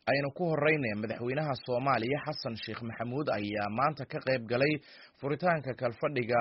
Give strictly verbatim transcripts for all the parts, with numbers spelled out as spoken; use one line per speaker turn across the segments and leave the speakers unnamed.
aynu ku horeynay madaxweynaha Soomaaliya Xasan Sheekh Maxamuud ayaa maanta ka qayb galay furitaanka kalfadhiga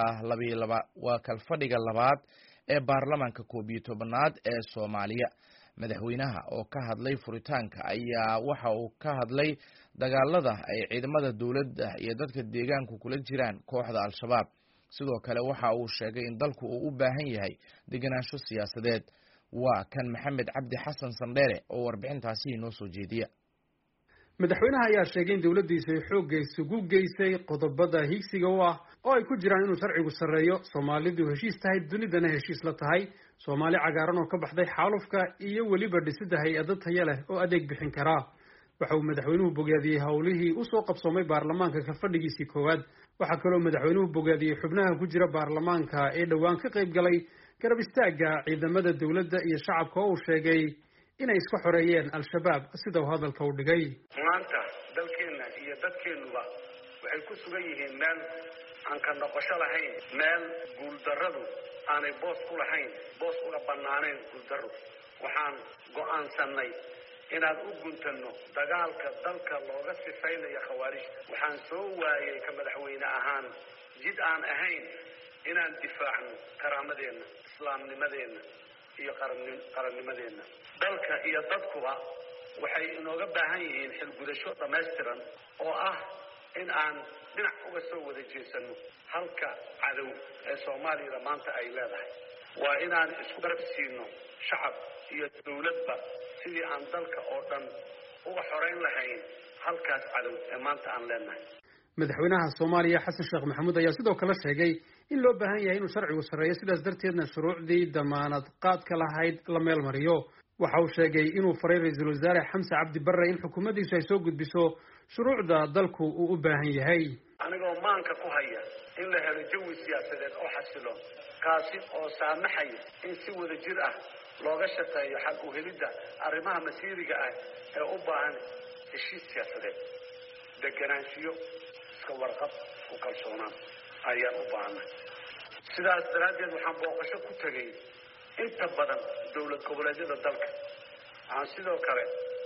waa kalfadhiga labaad ee baarlamaanka koob iyo tobanaad ee Soomaaliya. Madaxweynaha oo ka hadlay furitaanka ayaa waxa uu ka hadlay dagaalada ay ciidamada dawladda iyo dadka deegaanka kula jiraan kooxda Al-Shabaab. Sidoo kale waxa uu sheegay in dalku uu u baahan yahay deganaansho siyaasadeed. Waa kan Maxamed Cabdi Xasan Sandheere oo warbixintaasi inoo soo jeediya.
madaxweynaha ayaa sheegay in dawladdiisa ay xoogga isugu geysay qodobada higsiga u ah oo ay ku jiraan inuu sharcigu sarreeyo, Soomaalidu heshiis tahay, dunidana heshiis la tahay, Soomaali cagaaran oo ka baxday xaalufka iyo weliba dhisidda hay-ado tayo leh oo adeeg bixin kara. waxa uu madaxweynuhu bogaadiyey howlihii u soo qabsoomay baarlamaanka ka fadhigiisii koowaad. waxaa kaloo madaxweynuhu bogaadiyey xubnaha ku jira baarlamaanka ee dhowaan ka qayb galay garab istaagga ciidamada dawladda iyo shacabka oo uu sheegay inay iska xoreeyeen Al-Shabaab sida uu hadalka u dhigay.
maanta dalkeena iyo dadkeenuba waxay ku sugan yihiin meel aan ka noqosho lahayn, meel guuldarradu aanay boos ku lahayn, boos uga bannaanayn guuldarro. waxaan go'aansanay inaan u guntanno dagaalka dalka looga sifaynayo khawaarijta. waxaan soo waayay ka madaxweyne ahaan jid aan ahayn inaan difaacno karaamadeenna, islaamnimadeenna iyo qarannimadeenna. dalka iyo dadkuba waxay inooga baahan yihiin xilgudasho dhammaystiran oo ah in aan dhinac uga soo wada jeesanno halka cadow ee Soomaalida maanta ay leedahay. waa inaan isku garab siino shacab iyo dawladba sidii aan dalka oo dhan uga xoreyn lahayn halkaas cadow ee maanta aan leenahay.
madaxweynaha Soomaaliya Xasan Sheekh Maxamuud ayaa sidoo kale sheegay in loo baahan yahay inuu sharcigu sarreeyo, sidaas darteedna shuruucdii damaanad qaadka lahayd la meel mariyo. waxa uu sheegay inuu faray ra'iisul wasaare Xamse Cabdi Barre in xukuumaddiisu ay soo gudbiso shuruucda dalku uu u baahan yahay.
anigoo maanka ku haya in la helo jawi siyaasadeed oo xasiloon, kaasi oo saamaxaya in si wada jir ah looga shaqeeyo xal u helidda arrimaha masiiriga ah ee u baahan heshiis siyaasadeed, deganaanshiyo, iska warqab, ku kalsoonaan ayaan u baahanay. sidaas daraaddeed waxaan booqasho ku tegay inta badan dowlad goboleedyada dalka. waxaan sidoo kale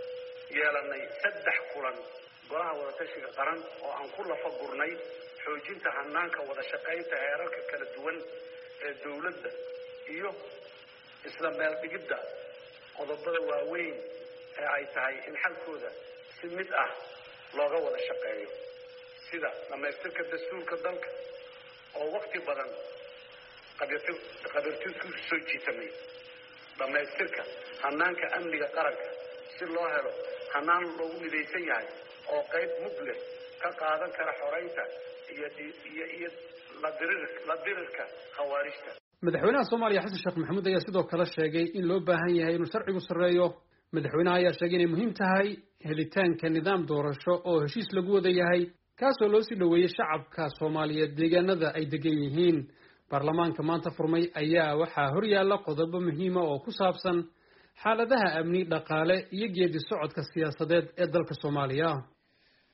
yeelanay saddex kulan golaha wadatashiga qaran oo aan ku lafa gurnay xoojinta hanaanka wada shaqaynta heerarka kala duwan ee dawladda iyo isla meel dhigidda qodobada waaweyn ee ay tahay in xalkooda si mid ah looga wada shaqeeyo, sida dhamaystirka dastuurka dalka oo waqti badan qabiirtiisku soo jiitamay, dhamaystirka hanaanka amniga qaranka si loo helo hanaan loogu midaysan yahay oo qayb mug leh ka qaadan kara xoreynta iyo iyo iyo la dirirka khawaarijta.
madaxweynaha Soomaaliya Xasan Sheekh Maxamuud ayaa sidoo kale sheegay in loo baahan yahay inuu sharcigu sarreeyo. madaxweynaha ayaa sheegay inay muhiim tahay helitaanka nidaam doorasho oo heshiis lagu wada yahay, kaasoo loo sii dhoweeyey shacabka Soomaaliyeed deegaanada ay degan yihiin. baarlamaanka maanta furmay ayaa waxaa horyaalla qodobo muhiima oo ku saabsan xaaladaha amni, dhaqaale iyo geedi socodka siyaasadeed ee dalka Soomaaliya.